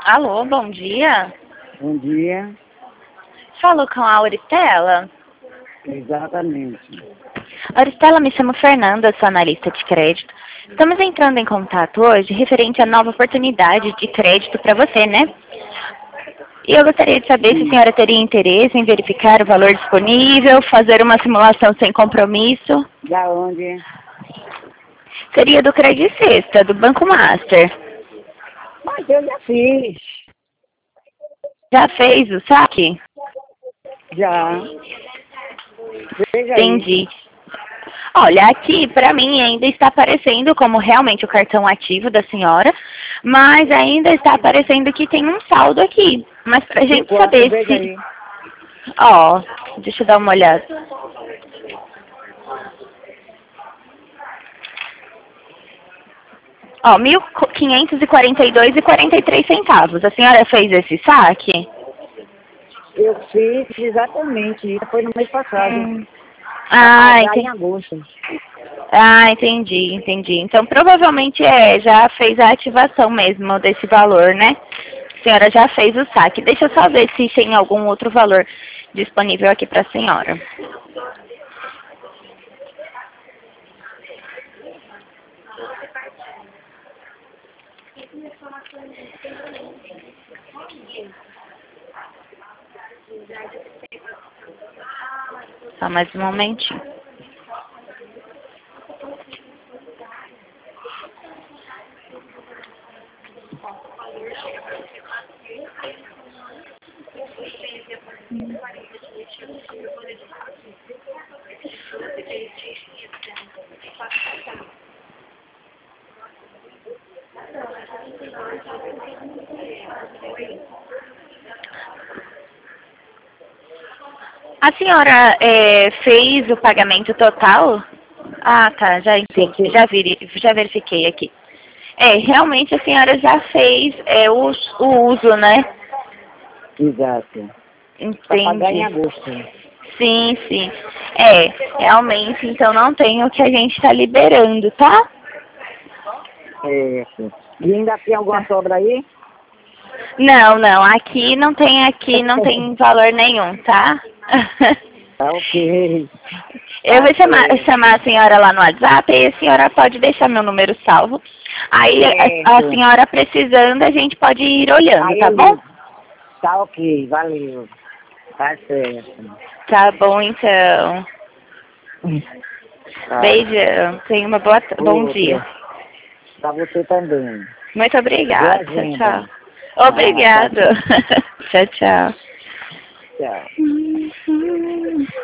Alô, bom dia. Bom dia. Falo com a Auristela. Exatamente. Auristela, me chamo Fernanda, sou analista de crédito. Estamos entrando em contato hoje referente à nova oportunidade de crédito para você, né? E eu gostaria de saber se a senhora teria interesse em verificar o valor disponível, fazer uma simulação sem compromisso. Da onde? Seria do Credit Sexta, do Banco Master. Mas eu já fiz. Já fez o saque? Já. Veja aí. Entendi. Olha, aqui para mim ainda está aparecendo como realmente o cartão ativo da senhora, mas ainda está aparecendo que tem um saldo aqui. Mas para a gente Quanto? saber Veja se... aí. Ó, deixa eu dar uma olhada. Ó, 1.542,43 centavos. A senhora fez esse saque? Eu fiz exatamente. Isso foi no mês passado. Hum. Pra Ah, pagar em entendi. agosto. Ah, entendi. Então, provavelmente já fez a ativação mesmo desse valor, né? A senhora já fez o saque. Deixa eu só ver se tem algum outro valor disponível aqui para a senhora. Só mais um momentinho. A senhora fez o pagamento total? Ah, tá, já entendi, já verifiquei aqui. Realmente a senhora já fez o uso, né? Exato. Pra pagar em Entendi. agosto. Sim. Realmente, então não tem o que a gente está liberando, tá? Certo. E ainda tem alguma sobra aí? Não, aqui não tem valor nenhum, tá? Tá ok. Eu Tá vou certo. chamar a senhora lá no WhatsApp e a senhora pode deixar meu número salvo. Aí a Certo. senhora precisando, a gente pode ir olhando, Aí tá eu bom? ligo. Tá ok, valeu. Tá certo. Tá bom, então. Tá. Beijão. Tenha bom dia. Outro. Pra você também. Muito Boa obrigada. Tchau. agenda. Ah, tá Obrigado. bom. Tchau. Tchau.